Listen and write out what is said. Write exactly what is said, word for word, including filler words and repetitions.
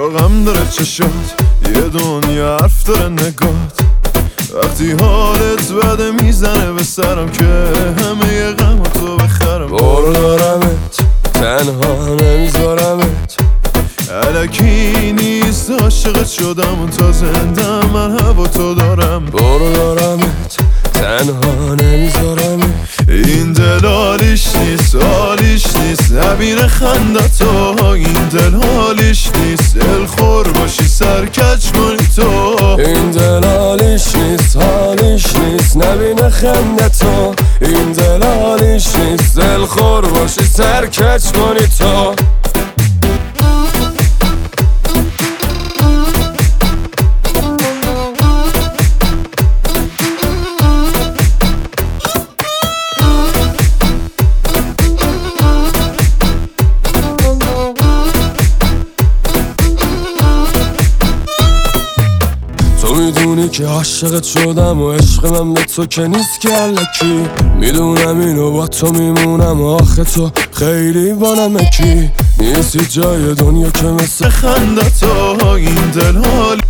غم داره چشات، یه دنیا حرف داره نگات. وقتی حالت بده میزنه به سرم که همه ی غم تو بخرم. برو دارمت تنها نمیذارمت، الکی نیست عاشقت شدم و تا زنده من هوا تو دارم. برو دارمت تنها نمیذارمت، این دل حالیش نیست حالیش نیست نبینه خندتو. این دل حالیش نیست دل خور باشی سرکج کنی تو. این دل حالیش نیست حالیش نیست نبینه خندتو. این دل حالیش نیست دل خور باشی سرکج کنی تو. تو میدونی که عاشقت شدم و عشق من به تو که نیست که الکی. میدونم اینو با تو میمونم و آخه تو خیلی با نمکی نیستی جای دنیا که مثل خندتو. این دل حال